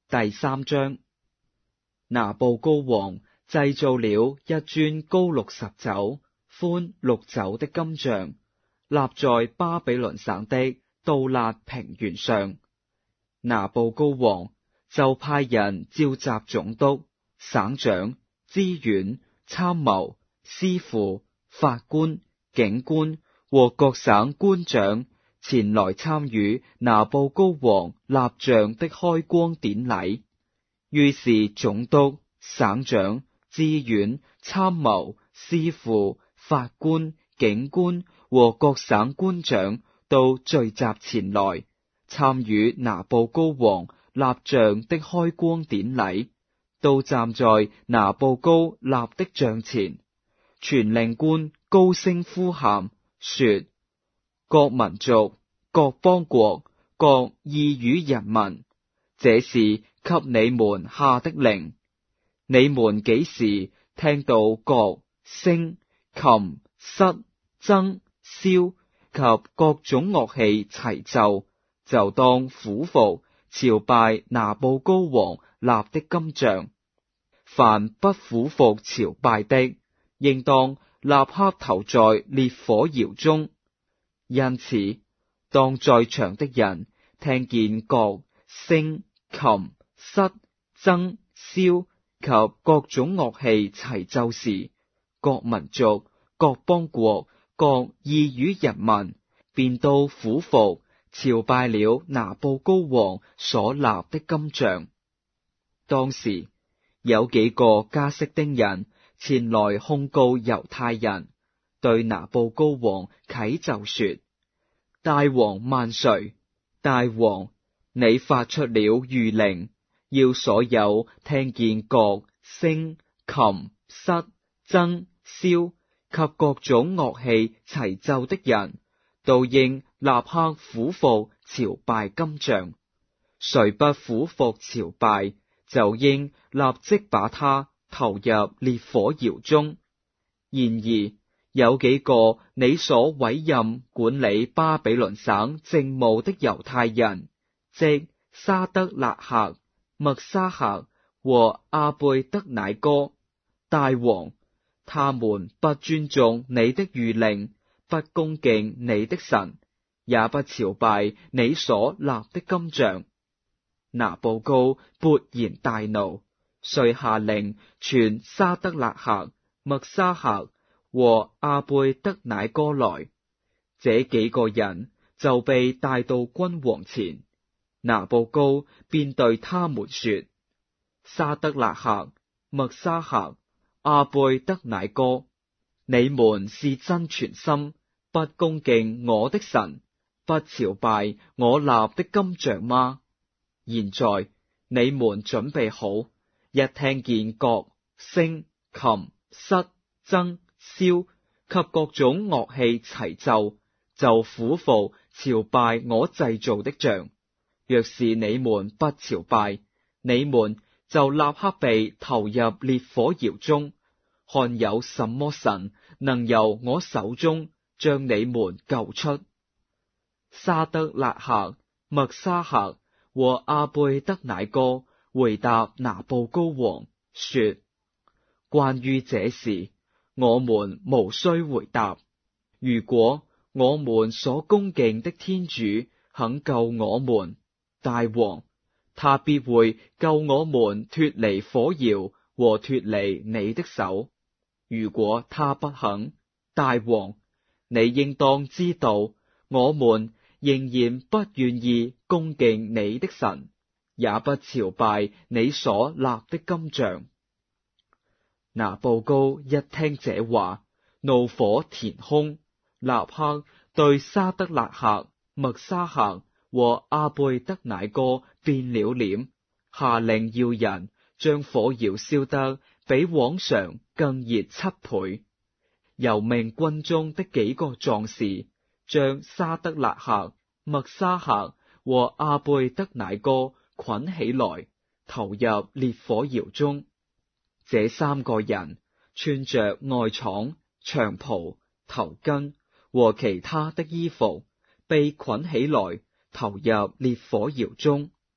第3章。拿布高王製造了一尊高60肘、寬6肘的金像，立在巴比倫省的杜勒平原上。拿布高王就派人召集總督、省長、知縣、參謀、司庫、法官、警官和各省官長前來參與拿布高王立像的開光典禮。於是總督、省長、知縣、參謀、司庫、法官、警官和各省官長都聚集前來參與拿布高王立像的開光典禮，都站在拿布高立的像前。傳令官高聲呼喊說：各民族、各邦國、各異語人民，這是給你們下的令。你們幾時聽到角、聲、琴、瑟、箏、簫及各種樂器齊奏，就當俯伏朝拜拿布高王立的金像。凡不俯伏朝拜的，應當立刻投在烈火窯中。因此，當在場的人聽見角、聲、琴、瑟、箏、簫及各種樂器齊奏時，各民族、各邦國、各異語人民便都俯伏朝拜了拿布高王所立的金像。當時有幾個迦色丁人前來控告猶太人，對拿布高王啟奏說：大王萬歲！大王，你發出了諭令，要所有聽見角、聲、琴、瑟、箏、簫及各種樂器齊奏的人，都應立刻俯伏朝拜金像。誰不俯伏朝拜，就應立即把他投入烈火窯中。然而，有幾個你所委任管理巴比倫省政務的猶太人，即沙得勒客、默沙客和阿貝得乃哥，大王，他們不尊重你的諭令，不恭敬你的神，也不朝拜你所立的金像。拿布高勃然大怒，遂下令傳沙得勒客、默沙客和阿貝得乃哥來。這幾個人就被帶到君王前。拿布高便對他們說：沙得勒客、默沙客、阿貝得乃哥，你們是真存心不恭敬我的神，不朝拜我立的金像嗎？現在你們準備好，一聽見角、聲、琴、瑟、箏、簫及各種樂器齊奏，就俯伏朝拜我製造的像。若是你們不朝拜，你們就立刻被投入烈火窯中，看有什麼神能由我手中將你們救出。沙得勒客、默沙客和阿貝得乃哥回答拿布高王說：關於這事，我們無需回答。如果我們所恭敬的天主肯救我們，大王，他必會救我們脫離火窯和脫離你的手。如果他不肯，大王，你應當知道，我們仍然不願意恭敬你的神，也不朝拜你所立的金像。拿布高一聽這話，怒火填胸，立刻對沙得勒客、默沙客和阿貝得乃哥變了臉，下令要人將火窯燒得比往常更熱7倍，又命軍中的幾個壯士將沙得勒客、默沙客和阿貝得乃哥捆起來，投入烈火窯中。這3個人穿着外氅、長袍、頭巾和其他的衣服，被捆起來，投入烈火窯中。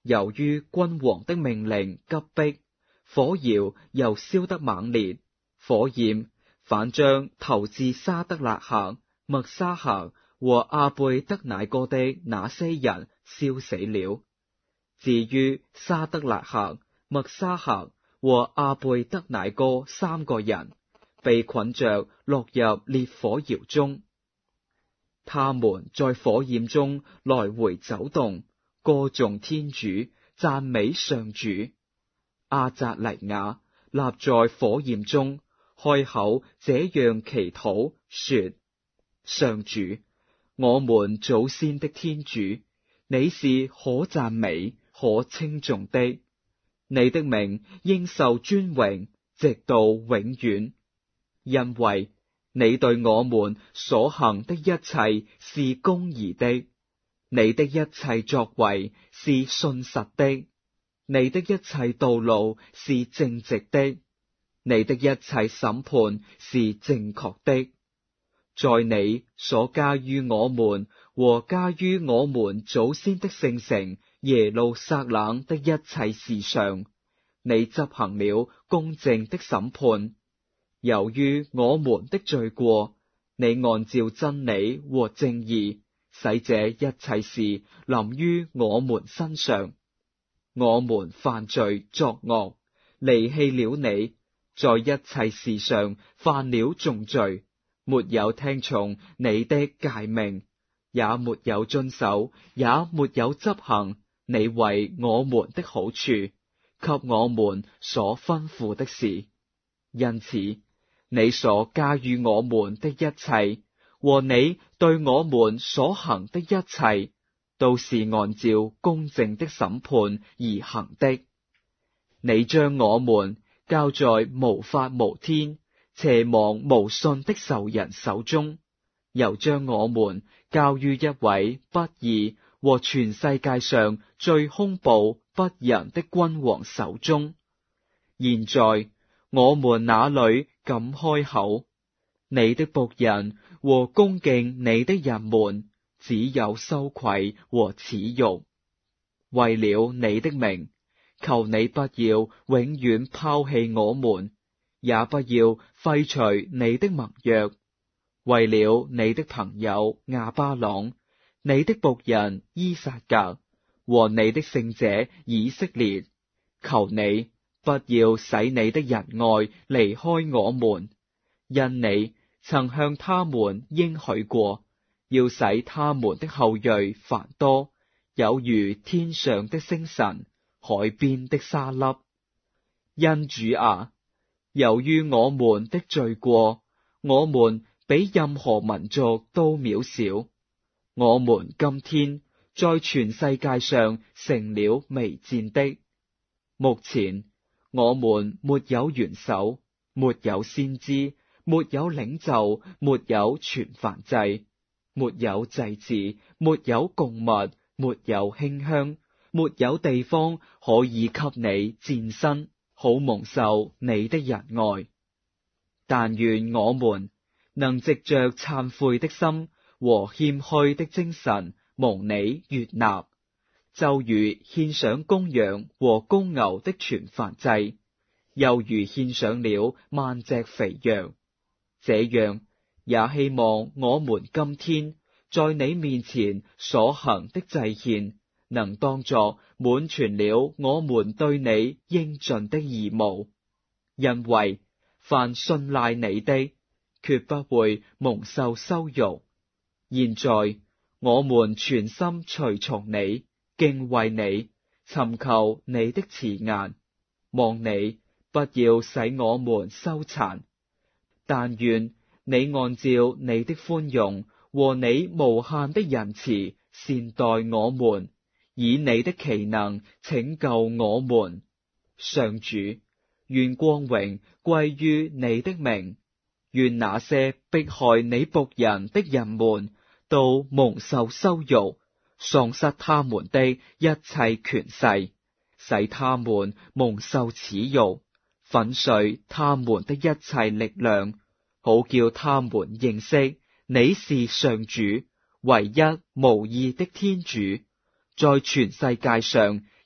由於君王的命令急迫，火窯又燒得猛烈，火焰反將投至沙德勒客、默沙客和阿貝德乃哥的那些人燒死了。至於沙德勒客、默沙客和阿貝德乃哥三個人，被捆着落入烈火窯中。他們在火焰中來回走動，歌頌天主，讚美上主。阿匝黎雅立在火焰中，開口這樣祈禱說：上主，我們祖先的天主，你是可讚美、可稱頌的，你的名應受尊榮，直到永遠，因為你對我們所行的一切是公義的，你的一切作為是信實的，你的一切道路是正直的，你的一切審判是正確的。在你所加於我們和加於我們祖先的聖城耶路撒冷的一切事上，你執行了公正的審判。由於我們的罪過，你按照真理和正義，使這一切事臨於我們身上。我們犯罪作惡，離棄了你，在一切事上犯了重罪，沒有聽從你的誡命，也沒有遵守，也沒有執行你為我們的好處，給我們所吩咐的事。因此，你所加於我們的一切，和你對我們所行的一切，都是按照公正的審判而行的。你將我們交在無法無天、邪妄無信的仇人手中，又將我們交於一位不義和全世界上最兇暴不仁的君王手中。現在我們哪裏敢開口？你的僕人和恭敬你的人們，只有羞愧和恥辱。為了你的名，求你不要永遠拋棄我們，也不要廢除你的盟約。為了你的朋友亞巴郎，你的僕人依撒格和你的聖者以色列，求你不要使你的仁愛離開我們，因你曾向他們應許過，要使他們的後裔繁多，有如天上的星辰，海邊的沙粒。因主啊，由於我們的罪過，我們比任何民族都渺小，我們今天在全世界上成了微賤的。目前我們沒有元首，沒有先知，沒有領袖，沒有全燔祭，沒有祭祀，沒有供物，沒有馨香，沒有地方可以給你薦身，好蒙受你的仁愛。但願我們能藉着懺悔的心和謙虛的精神蒙你悅納，就如獻上公羊和公牛的全燔祭，又如獻上了萬隻肥羊。這樣也希望我們今天在你面前所行的祭獻，能當作滿全了我們對你應盡的義務。因為凡信賴你的，決不會蒙受羞辱。現在我們全心隨從你，敬畏你，尋求你的慈顏，望你不要使我們羞慚。但願你按照你的寬容和你無限的仁慈善待我們，以你的奇能拯救我們。上主，願光榮歸於你的名，願那些迫害你僕人的人們都蒙受羞辱，喪失他們的一切權勢，使他們蒙受恥辱，粉碎他們的一切力量，好叫他們認識你是上主，唯一無二的天主，在全世界上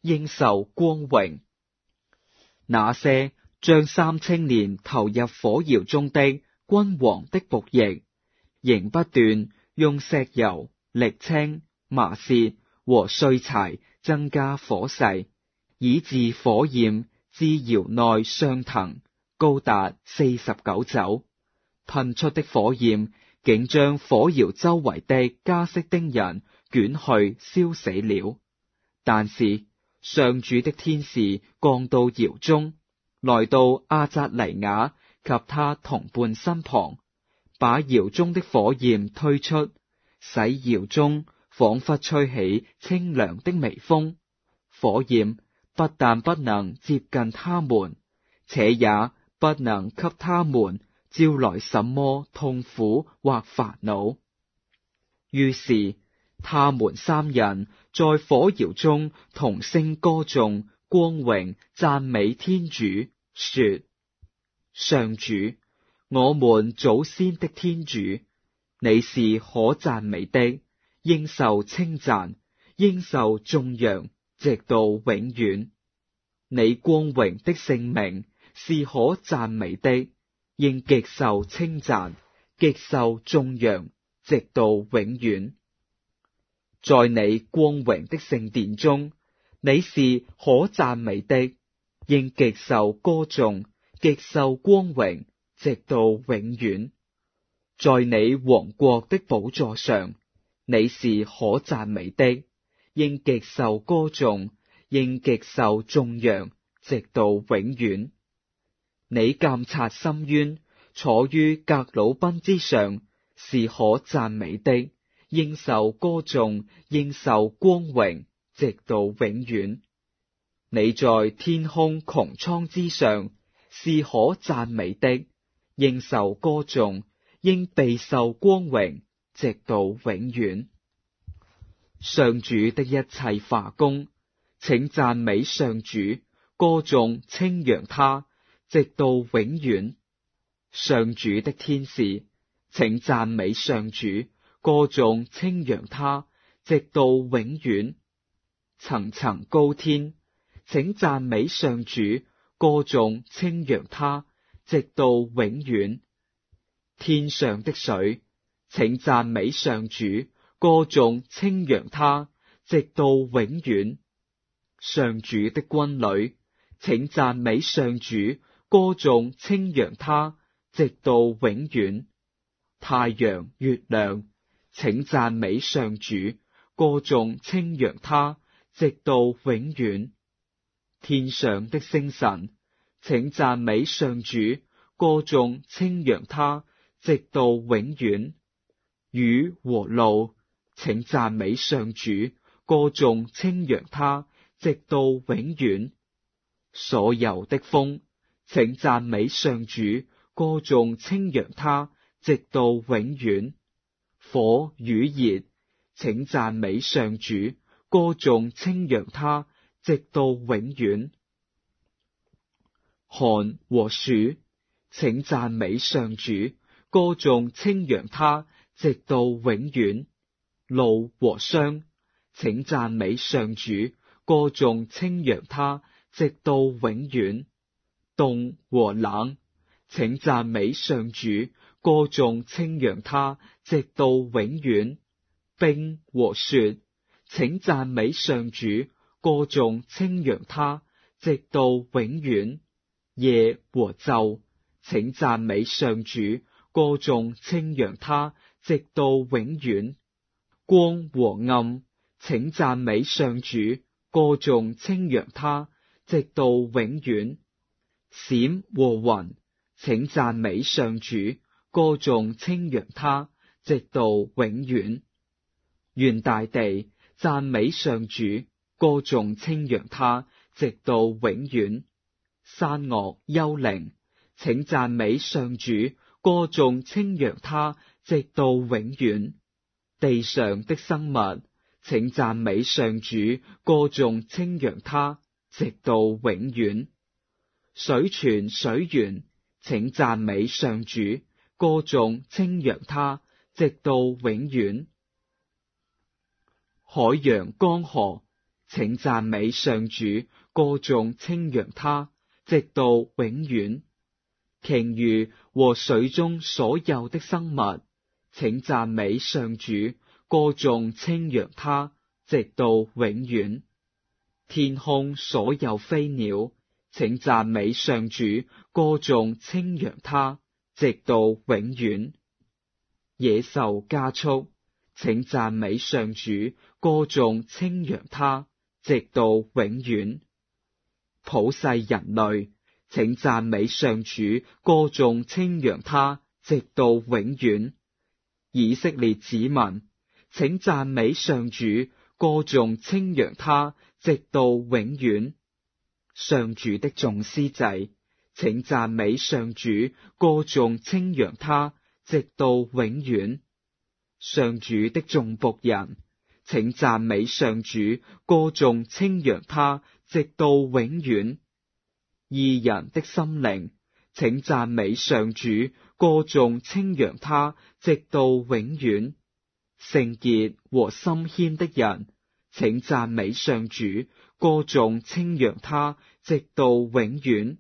應受光榮。那些將三青年投入火窯中的君王的僕役，仍不斷用石油、瀝青、麻�屑�和碎柴增加火勢，以致火焰自窯內上騰，高達49肘。噴出的火焰竟將火窯周圍的加色丁人捲去燒死了。但是上主的天使降到窯中，來到阿扎尼雅及他同伴身旁，把窯中的火焰推出，使窯中仿佛吹起清涼的微風。火焰不但不能接近他們，且也不能給他們招來什麼痛苦或煩惱。於是他們三人在火窯中同聲歌頌，光榮讚美天主，說：上主，我們祖先的天主，你是可讚美的，應受稱讚，應受頌揚，直到永遠。你光榮的聖名是可讚美的，應極受稱讚，極受頌揚，直到永遠。在你光榮的聖殿中，你是可讚美的，應極受歌頌，極受光榮，直到永遠。在你王國的寶座上，你是可讚美的，應極受歌頌，應極受頌揚，直到永遠。你鑒察深淵，坐於革魯賓之上，是可讚美的，應受歌頌，應受光榮，直到永遠。你在天空穹蒼之上，是可讚美的，應受歌頌，應備受光榮，直到永遠。上主的一切化工，請讚美上主，歌頌稱揚他，直到永遠。上主的天使，請讚美上主，歌頌稱揚他，直到永遠。層層高天，請讚美上主，歌頌稱揚他，直到永遠。天上的水，請讚美上主，歌頌稱揚他，直到永遠。上主的軍旅，請讚美上主，歌頌稱揚他，直到永遠。太陽、月亮，請讚美上主，歌頌稱揚他，直到永遠。天上的星辰，請讚美上主，歌頌稱揚他，直到永遠。雨和露，請讚美上主，歌頌稱揚他，直到永遠。所有的風，請讚美上主，歌頌稱揚他，直到永遠。火與熱，請讚美上主，歌頌稱揚他，直到永遠。寒和暑，請讚美上主，歌頌稱揚他，直到永遠。怒和霜，請讚美上主，歌頌稱揚他，直到永遠。凍和冷，請讚美上主，歌頌稱揚他，直到永遠。冰和雪，請讚美上主，歌頌稱揚他，直到永遠。夜和晝，請讚美上主，歌頌稱揚他，直到永遠。光和暗，請讚美上主，歌頌稱揚他，直到永遠。閃和雲，請讚美上主，歌頌稱揚他，直到永遠。願大地讚美上主，歌頌稱揚他，直到永遠。山嶽丘陵，請讚美上主，歌頌稱揚他，直到永遠。地上的生物，請讚美上主，歌頌稱揚他，直到永遠。水泉水源，請讚美上主，歌頌稱揚他，直到永遠。海洋江河， 請讚美上主，歌頌稱揚他，直到永遠。鯨魚和水中所有的生物，請讚美上主，歌頌稱揚他，直到永遠。天空所有飛鳥，請讚美上主，歌頌稱揚他，直到永遠。野獸家畜，請讚美上主，歌頌稱揚他，直到永遠。普世人類，請讚美上主，歌頌稱揚他，直到永遠。以色列子民，請讚美上主，歌頌稱揚他，直到永遠。上主的眾司祭，請讚美上主，歌頌稱揚他，直到永遠。上主的眾僕人，請讚美上主，歌頌稱揚他，直到永遠。義人的心靈，請讚美上主，歌頌稱揚他，直到永遠。聖潔和心謙的人，請讚美上主，歌頌稱揚他，直到永遠。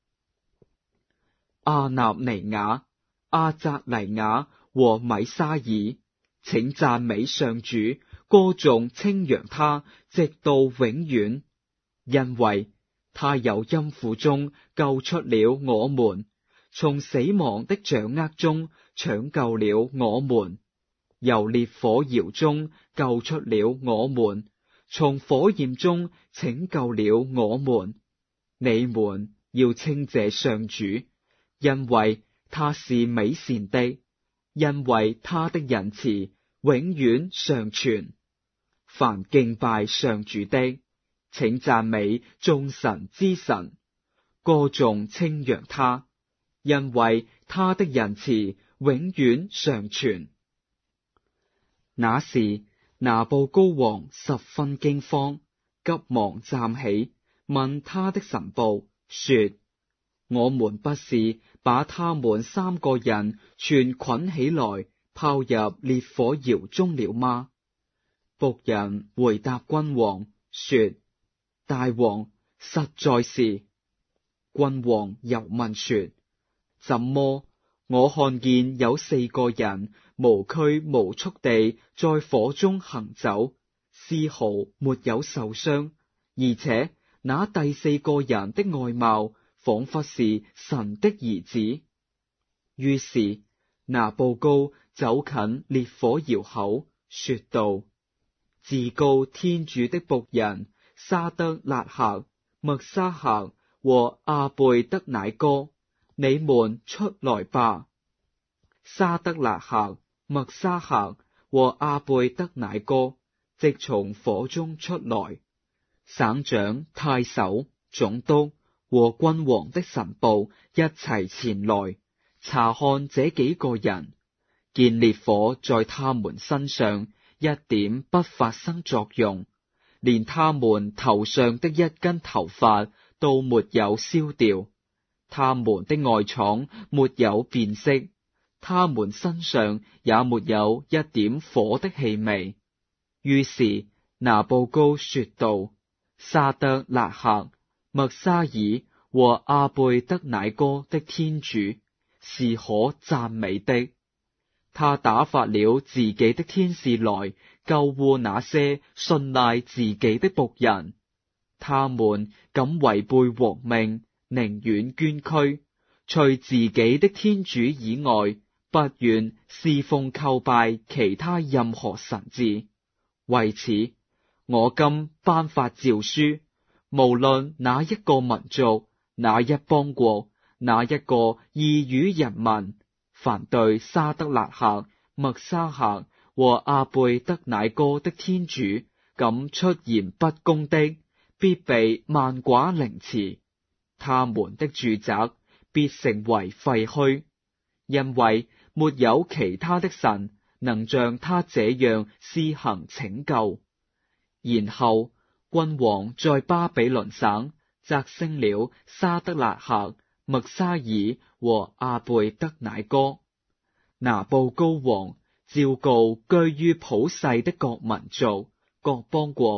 阿納尼雅、阿匝黎雅和米沙耳，請讚美上主，歌頌稱揚他，直到永遠。因為他由陰府中救出了我們，從死亡的掌握中搶救了我們，由烈火窯中救出了我們，從火焰中拯救了我們。你們要稱謝上主，因為他是美善的，因為他的仁慈永遠常存。凡敬拜上主的，請讚美眾神之神，歌頌稱揚他，因為他的仁慈永遠常存。那時，拿布高王十分驚慌，急忙站起，問他的臣僕說：我們不是把他們3個人全捆起來，拋入烈火窯中了嗎？僕人回答君王說：大王，實在是。君王又問說：怎麼？我看見有4個人無拘無束地在火中行走，絲毫沒有受傷，而且那第4個人的外貌仿佛是神的兒子。於是拿布高走近烈火窯口，說道：至高天主的僕人沙得辣客、默沙客和阿貝得乃哥，你們出來吧。沙得辣客、默沙客和阿貝得乃哥即從火中出來，省長、太守、總督和君王的臣僕一齊前來查看這幾個人，見烈火在他們身上一點不發生作用，連他們頭上的一根頭髮都沒有燒掉，他們的外氅沒有變色，他們身上也沒有一點火的氣味。於是拿布高說道：沙得辣客、默沙耳和阿貝得乃哥的天主是可讚美的，他打發了自己的天使來救護那些信賴自己的僕人，他們敢違背王命，寧願捐軀，除自己的天主以外，不願侍奉叩拜其他任何神祇。為此，我今頒發詔書，無論哪一個民族、哪一邦國、哪一個異語人民，凡對沙得辣客、默沙客和阿貝得乃哥的天主敢出言不公的，必被萬剮凌遲，他們的住宅必成為廢墟，因為沒有其他的神能像他這樣施行拯救。然後君王在巴比倫省擢升了沙得辣客、默沙耳和阿貝得乃哥。拿布高王昭告居於普世的各民族、各邦國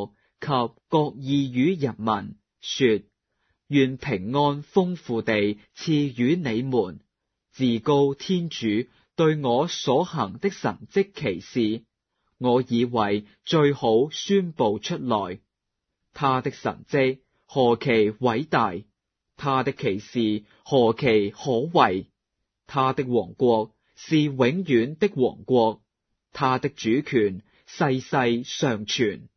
各義與人民，說：願平安豐富地賜予你們。至高天主對我所行的神蹟奇事，我以為最好宣布出來。他的神蹟何其偉大，他的奇事何其可畏。他的王國是永遠的王國，他的主權世世常存。